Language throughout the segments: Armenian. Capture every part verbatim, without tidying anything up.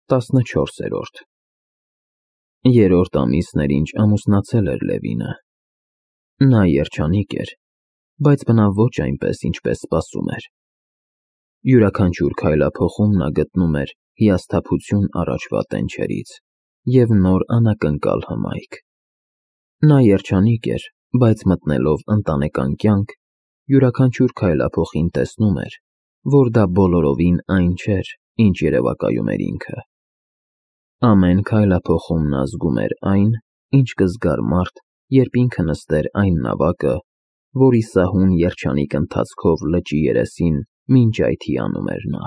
տասնչորսերորդ Երրորդ ամիսն էր, ինչ ամուսնացել էր Լևինը։ Նա երջանիկ էր, բայց բնավ ոչ այնպես, ինչպես սպասում էր։ Յուրաքանչյուր քայլափոխում նա գտնում էր հիասթափություն առաջվա տենչերից և նոր անակնկալ հմայք։ Նա երջանիկ էր, բայց մտնելով ընտանեկան կյանք, յուրաքանչյուր քայլափոխին տեսնում էր, որ դա բոլորովին այն չէր, ինչ երևակայում էր ինքը։ Ամեն քայլափոխում նա զգում էր այն, ինչ կզգար մարդ, երբ ինքը նստեր այն նավակը, որի սահուն երջանիկ ընթացքով լճի երեսին մինչ այդ հիանում էր նա։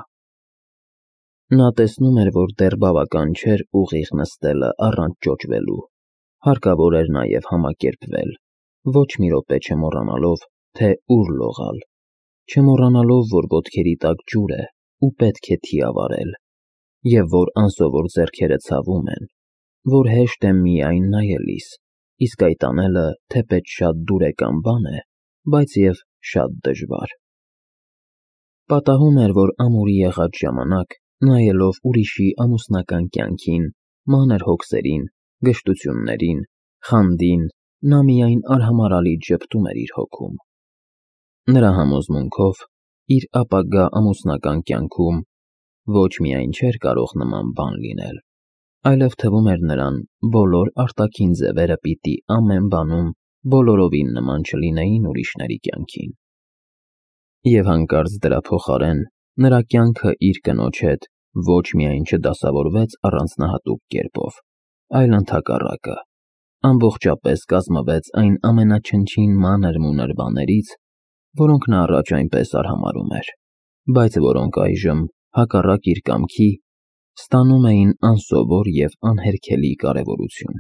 Նա տեսնում էր, որ դեռ բավական չէր ուղիղ նստելը առանց ճոճվելու, հարկավոր էր նաև համակերպվել, ոչ մի րոպե չմոռանալով, թե ուր լողալ, չմոռանալով, որ ոտքերի տակ ջուր է ու պետք է թիավարել, և որ անսովոր ձեռքերը ցավում են, որ հեշտ է միայն նայելիս, իսկ այդ անելը թեպետ շատ դուրեկան բան է, բայց և շատ դժվար։ Պատահում էր, որ ամուրի եղած ժամանակ, նայելով ուրիշի ամուսնական կյանքին, մանր հոգսերին, գժտություններին, խանդին, նա միայն արհամարհալի ժպտում էր իր հոգում։ Նրա համոզմունքով, իր ապագա ամուսնական կյանքում ոչ միայն չէր կարող նման բան լինել, այլև թվում էր նրան, բոլոր արտաքին ձևերը պիտի ամեն բանում բոլորովին նման չլինեին ուրիշների կյանքին։ Եվ հանկարծ դրա փոխարեն, նրա կյանքը իր կնոջ հետ ոչ միայն չդասավորվեց առանձնահատուկ կերպով, այլ ընդհակառակը, ամբողջապես կազմվեց այն ամենաչնչին մանր-մունր բաներից, որոնք նա առաջ այնպես արհամարհում էր, բայց որոնք այժմ, հակառակ իր կամքի, ստանում էին անսովոր և անհերքելի կարևորություն։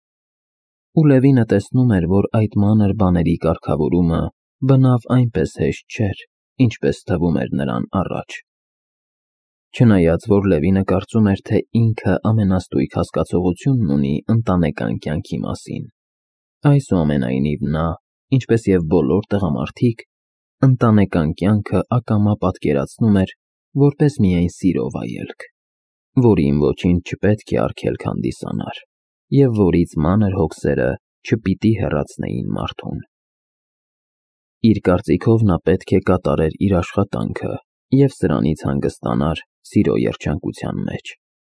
Ու Լևինը տեսնում էր, որ այդ մանր բաների կարգավորումը բնավ այնպես հեշտ չէր, ինչպես թվում էր նրան առաջ։ Չնայած, որ Լևինը կարծում էր, թե ինքը ամենաստույգ հասկացողությունն ունի ընտանեկան կյանքի մասին, այսուամենայնիվ նա, ինչպես և բոլոր տղամարդիկ, ընտանեկան կյանքը ակամա պատկերացնում էր որպես միայն սիրո վայելք, որին ոչինչ չպետք է արգելք հանդիսանար, և որից մանր հոգսերը չպիտի հեռացնեին մարդուն։ Իր կարծիքով նա պետք է կատարեր իր աշխատանքը և սրանից հանգստանար սիրո երջանկության մեջ։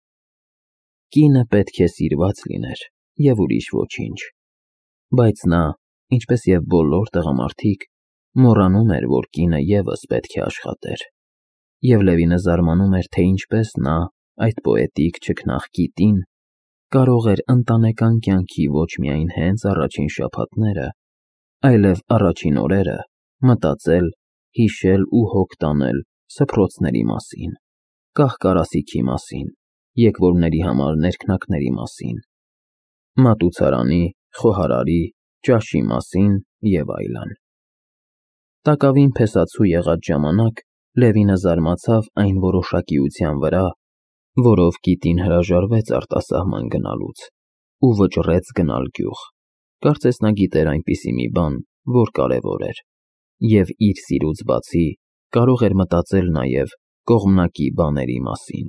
Կինը պետք է սիրված լիներ և ուրիշ ոչինչ, բայց նա, ինչպես և բոլոր տղամարդիկ, մոռանում էր, որ կինը ևս պետք է աշխատեր, և Լևինը զարմանում էր, թե ինչպես նա, այդ պոետիկ չքնաղ կիտին, կարող էր ընտանեկան կյանքի ոչ միայն հենց առաջին շաբաթները, այլև առաջին օրերը մտածել, հիշել ու հոգ տանել սփռոցների մասին, կահ֊կարասիքի մասին, եկվորների համար ներքնակների մասին, մատուցարանի, խոհարարի, ճաշի մասին և այլն։ Տակավին փեսացու եղած ժամանակ Լևինը զարմացավ այն որոշակիության վրա, որով կիտին հրաժարվեց արտասահման գնալուց ու վճռեց գնալ գյուղ, կարծես նա գիտեր այնպիսի մի բան, որ կարևոր էր, և իր սիրուց բացի կարող էր մտածել նաև կողմնակի բաների մասին։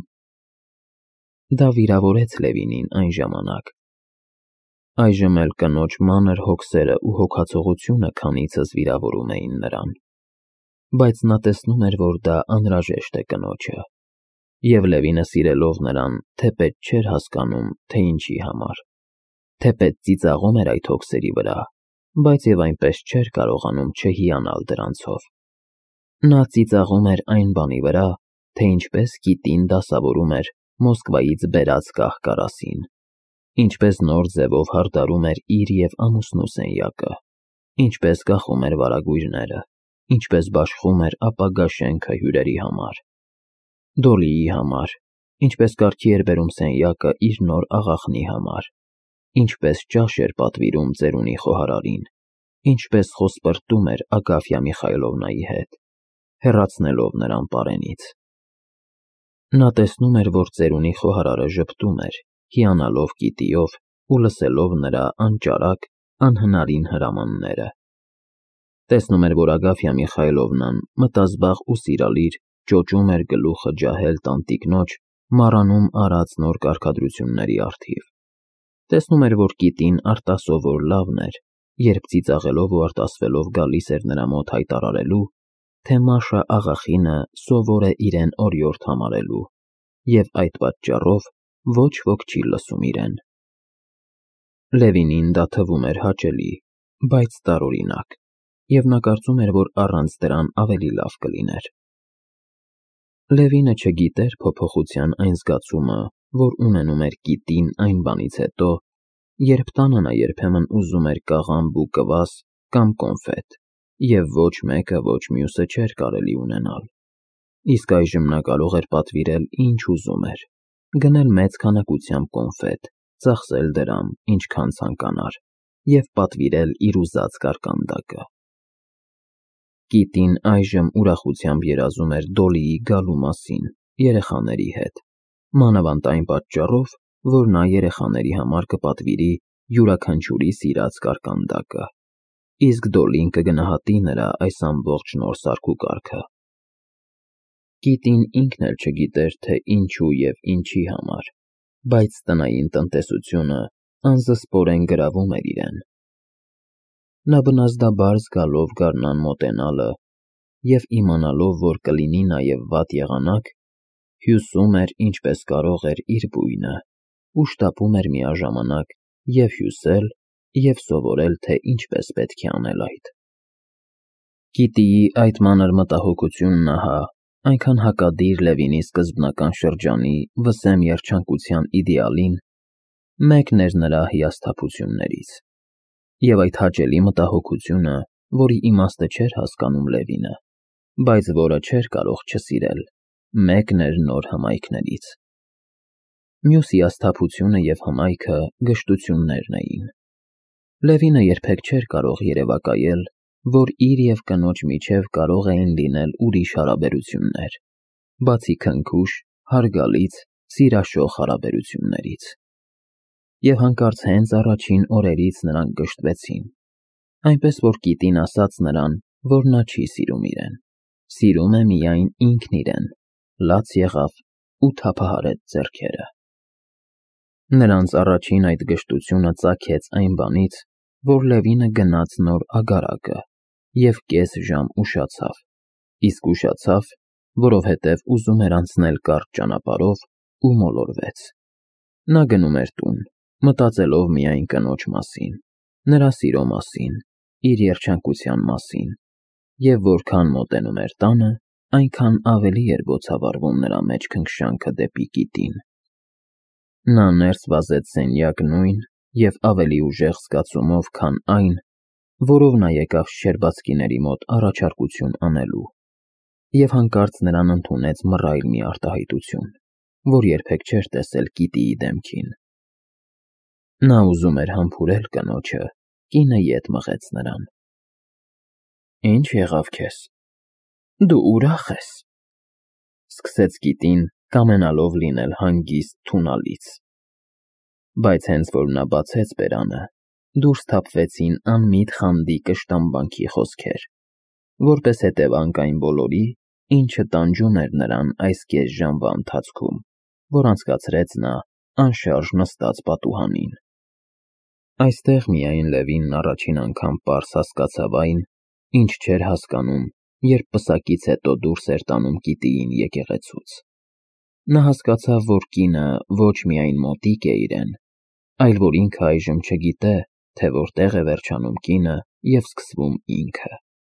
Դա վիրավորեց Լևինին այն ժամանակ։ Այժմ էլ կնոջ մանր հոգսերը ու հոգացողությունը քանիցս վիրավորում էին նրան, բայց նա տեսնում էր, որ դա անհրաժեշտ է կնոջը, և Լևինը սիրելով նրան թեպետ չէր հասկանում, թե ինչի համար, թեպետ ծիծաղում էր այդ հոգսերի վրա, բայց և այնպես չէր կարողանում չհիանալ դրանցով։ Նա ծիծաղում էր այն բանի վրա, թե ինչպես կիտին դասավորում էր Մոսկվայից բերած կահ֊կարասին, ինչպես նոր ձևով հարդարում էր իր և ամուսնու սենյակը, ինչպես կախում էր վարագույրները, ինչպես բաշխում էր ապագա շենքը հյուրերի համար, Դոլիի համար, ինչպես կարգի էր բերում սենյակը իր նոր աղախնի համար, ինչպես ճաշ էր պատվիրում ծերունի խոհարարին, ինչպես խոսպրտում էր Ագաֆյա Միխայլովնայի հետ, հեռացնելով նրան պարենից։ Նա տեսնում էր, որ ծերունի խոհարարը ժպտում էր, հիանալով կիտիով ու լսելով նրա անճարակ, անհնարին հրամանները։ Տեսնում էր, որ Ագաֆյա Միխայլովնան մտազբաղ ու սիրալիր ճոճում էր գլուխը ջահել տանտիկնոջ մառանում արած նոր կարգադրությունների առթիվ։ Տեսնում էր, որ կիտին արտասովոր լավն էր, երբ ծիծաղելով ու արտասվելով գալիս էր նրա մոտ հայտարարելու, թե Մաշա աղախինը սովոր է իրեն օրիորդ համարելու, և այդ պատճառով ոչ ոք չի լսում իրեն։ Լևինին դա թվում էր հաճելի, բայց տարօրինակ, և նա կարծում էր, որ առանց դրան ավելի լավ կլիներ։ Լևինը չգիտեր փոփոխության այն զգացումը, որ ունենում էր կիտին այն բանից հետո, երբ տանը նա երբեմն ուզում էր կաղամբ ու կվաս կամ կոնֆետ, և ոչ մեկը, ոչ մյուսը չէր կարելի ունենալ։ Իսկ այժմ նա կարող էր պատվիրել ինչ ուզում էր, գնել մեծ քանակությամբ կոնֆետ, ծախսել դրամ, ինչքան ցանկանար, և պատվիրել իր ուզած կարկանդակը։ Կիտին այժմ ուրախությամբ երազում էր Դոլիի գալու մասին երեխաների հետ, մանավանդ այն պատճառով, որ նա երեխաների համար կպատվիրի յուրաքանչյուրի սիրած կարկանդակը, իսկ Դոլին կգնահատի նրա այս ամբողջ նոր սարքուկարգը։ Կիտին ինքն էլ չգիտեր, թե ինչու և ինչի համար, բայց տնային տնտեսությունը անզսպորեն գրավում էր իրեն։ Նա բնազդաբար զգալով գարնան մոտենալը և իմանալով, որ կլինի նաև վատ եղանակ, հյուսում էր ինչպես կարող էր իր բույնը ու շտապում էր միաժամանակ և հյուսել, և սովորել, թե ինչպես պետք է անել այդ։ Կիտիի այդ մանր մտահոգությունն ահա այնքան հակադիր Լևինի սկզբնական շրջանի վսեմ երջանկության իդեալին, մեկն էր նրա հիասթափություններից, և այդ հաճելի մտահոգությունը, որի իմաստը չէր հասկանում Լևինը, բայց որը չէր կարող չսիրել, մեկն էր նոր հմայքներից։ Մյուս հիասթափությունը և հմայքը գժտություններն էին։ Լևինը երբեք չէր կարող երևակայել, որ իր և կնոջ միջև կարող էին լինել ուրիշ հարաբերություններ, բացի քնքուշ, հարգալից, սիրաշող հարաբերություններից։ Եվ հանկարծ հենց առաջին օրերից նրանք գժտվեցին, այնպես որ կիտին ասաց նրան, որ նա չի սիրում իրեն, սիրում է միայն ինքն իրեն, լաց եղավ ու թափահարեց ձեռքերը։ Նրանց առաջին այդ գժտությունը ծագեց այն բանից, որ Լևինը գնաց նոր ագարակը և կես ժամ ուշացավ, իսկ ուշացավ, որովհետև ուզում էր անցնել կարճ ճանապարհով ու մոլորվեց։ Նա գնում էր տուն, մտածելով միայն կնոջ մասին, նրա սիրո մասին, իր երջանկության մասին, և որքան մոտենում էր տանը, այնքան ավելի էր բոցավառվում նրա մեջ քնքշանքը դեպի կիտին։ Նա ներս վազեց սենյակ նույն և ավելի ուժեղ զգացումով, քան այն, որով նա եկավ Շչերբացկիների մոտ առաջարկություն անելու, և հանկարծ նրան ընդունեց մռայլ մի արտահայտություն, որ երբեք չէր տեսել Կիտիի դեմքին։ Նա ուզում էր համբուրել կնոջը, կինը ետ մղեց նրան։ Ի՞նչ եղավ քեզ, դու ուրախ ես, սկսեց Կիտին, կամենալով լինել հանգիստ թունալից։ Բայց հենց որ նա բացեց բերանը, դուրս թափվեցին անմիտ խանդի կշտամբանքի խոսքեր, որպես հետևանք այն բոլորի, ինչը տանջում էր նրան այս կես ժամվա ընթացքում, որ անցկացրեց նա անշարժ նստած պատուհանին։ Այստեղ միայն Լևինն առաջին անգամ պարզ հասկացավ այն, ինչ չէր հասկանում, երբ պսակից հետո դուրս էր տանում Կիտիին եկեղեցուց։ Նա հասկացավ, որ կինը ոչ միայն մոտիկ է իրեն, այլ որ ինքը այժմ չգիտե, թե որտեղ է վերջանում կինը և սկսվում ինքը։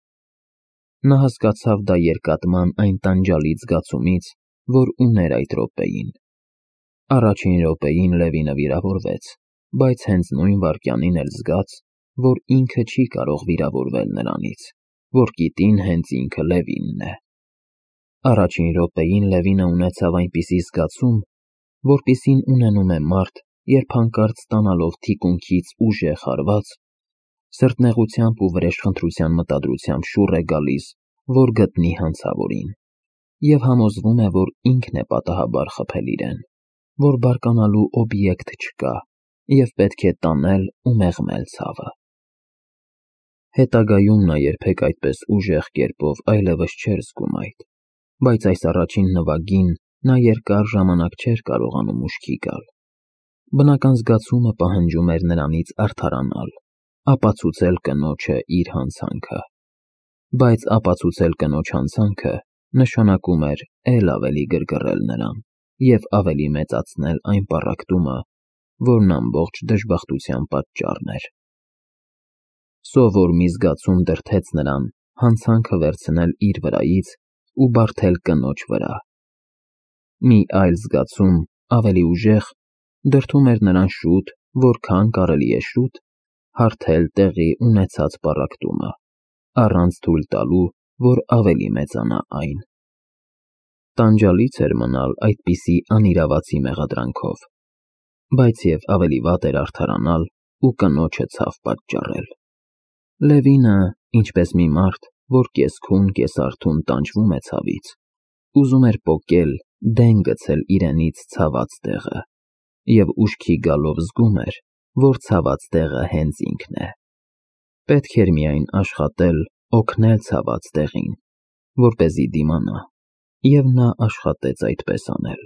Նա հասկացավ դա երկատման այն տանջալից զգացումից, որ ուներ այդ րոպեին։ Առաջին րոպեին Լևինը վիրավորվեց, բայց հենց նույն վայրկյանին էլ զգաց, որ ինքը չի կարող վիրավորվել նրանից, որ կիտին հենց ինքը Լևինն է։ Առաջին րոպեին Լևինը ունեցավ այնպիսի զգացում, որպիսին ունենում է մարդ, երբ հանկարծ ստանալով թիկունքից ուժեղ հարված, սրտնեղությամբ ու վրեժխնդրության մտադրությամբ շուռ է գալիս, որ գտնի հանցավորին, և համոզվում է, որ ինքն է պատահաբար խփել իրեն, որ բարկանալու օբյեկտ չկա, և պետք է տանել ու մեղմել ցավը։ Հետագայում նա երբեք այդպես ուժեղ կերպով այլևս չէր զգում այդ, բայց այս առաջին նվագին նա երկար ժամանակ չէր կարողանում ուշքի գալ։ Բնական զգացումը պահանջում էր նրանից արդարանալ, ապացուցել կնոջը իր հանցանքը։ Բայց ապացուցել կնոջ հանցանքը նշանակում էր էլ ավելի գրգռել նրան և ավելի մեծացնել այն պառակտումը, որն ամբողջ դժբախտության պատճառն էր։ Սովոր մի զգացում դրդեց նրան հանցանքը վերցնել իր վրայից ու բարդել կնոջ վրա։ Մի այլ զգացում, ավելի ուժեղ, դրդում էր նրան շուտ, որքան կարելի է շուտ, հարթել տեղի ունեցած պառակտումը, առանց թույլ տալու, որ ավելի մեծանա այն։ Տանջալից էր մնալ այդպիսի անիրավացի մեղադրանքով, բայց և ավելի վատ էր արդարանալ ու կնոջը ցավ պատճառել։ Լևինը, ինչպես մի մարդ, որ կես-քուն, կես-արթուն տանջվում է ցավից, ուզում էր պոկել, դեն գցել իրենից ցաված տեղը և ուշքի գալով զգում էր, որ ցաված տեղը հենց ինքն է։ Պետք էր միայն աշխատել օգնել ցաված տեղին, որպեսզի դիմանա, և նա աշխատեց այդպես անել։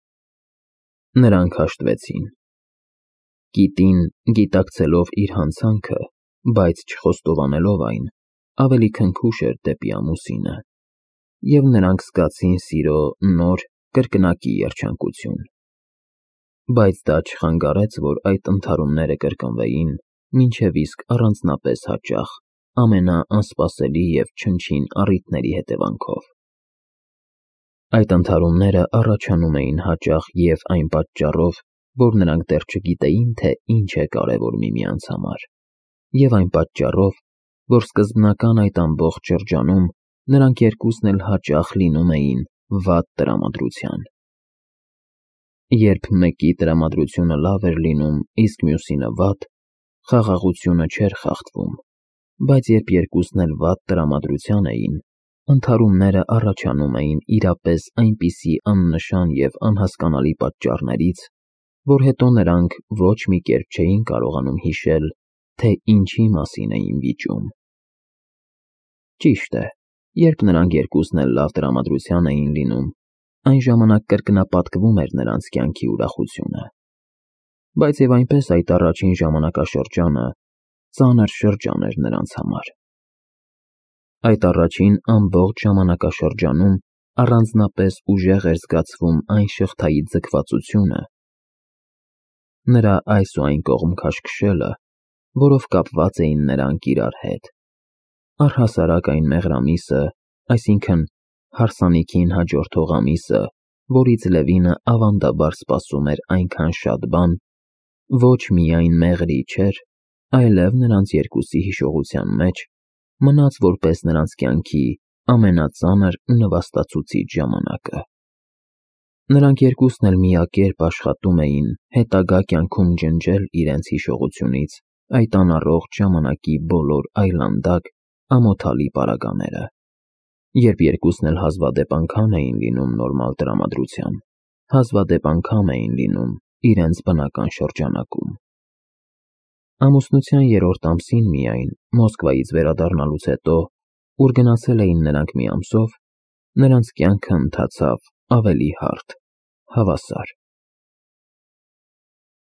Նրանք հաշտվեցին։ Կիտին, գիտակցելով իր հանցանքը, բայց չխոստովանելով այն, ավելի քնքուշ էր դեպի ամուսինը, և նրանք զգացին սիրո նոր, կրկնակի երջանկություն։ Բայց դա չխանգարեց, որ այդ ընդհարումները կրկնվեին մինչև իսկ առանձնապես հաճախ, ամենաանսպասելի և չնչին առիթների հետևանքով։ Այդ ընդհարումները առաջանում էին հաճախ և այն պատճառով, որ նրանք դեռ չգիտեին, թե ինչ է կարևոր միմյանց համար, և այն պատճառով, որ սկզբնական այդ ամբողջ շրջանում նրանք երկուսն էլ հաճախ լինում էին վատ տրամադրության։ Երբ մեկի տրամադրությունը լավ էր լինում, իսկ մյուսինը վատ, խաղաղությունը չէր խախտվում, բայց երբ երկուսն էլ վատ տրամադրության էին, ընդհարումները առաջանում էին իրապես այնպիսի աննշան և անհասկանալի պատճառներից, որ հետո նրանք ոչ մի կերպ չէին կարողանում հիշել, թե ինչի մասին էին վիճում։ Ճիշտ է, երբ նրանք երկուսն էլ լավ տրամադրության էին լինում, այն ժամանակ կրկնապատկվում էր նրանց կյանքի ուրախությունը։ Բայց և այնպես այդ առաջին ժամանակաշրջանը ծանր շրջան էր նրանց համար։ Այդ առաջին ամբողջ ժամանակաշրջանում առանձնապես ուժեղ էր զգացվում այն շղթայի ձգվածությունը, նրա այս ու այն կողմ քաշքշելը, որով կապված էին նրանք իրար հետ, առհասարակ այն մեղրամիսը, այսինքն հարսանիքին հաջորդող ամիսը, որից Լևինը ավանդաբար սպասում էր այնքան շատ բան, ոչ միայն մեղրի չէր, այլև նրանց երկուսի հիշողության մեջ մնաց որպես նրանց կյանքի ամենածանր ու նվաստացուցիչ ժամանակը։ Նրանք երկուսն էլ միակերպ աշխատում էին հետագա կյանքում ջնջել իրենց հիշողությունից այդ անառողջ ժամանակի բոլոր այլանդակ, ամոթալի պարագաները։ Երբ երկուսն էլ հազվադեպ անգամ էին լինում նորմալ տրամադրության, հազվադեպ անգամ էին լինում իրենց բնական շրջանակում։ Ամուսնության երրորդ ամսին միայն, Մոսկվայից վերադառնալուց հետո, ուր գնացել էին նրանք մի ամսով, նրանց կյանքը ընթացավ ավելի հարթ, հավասար։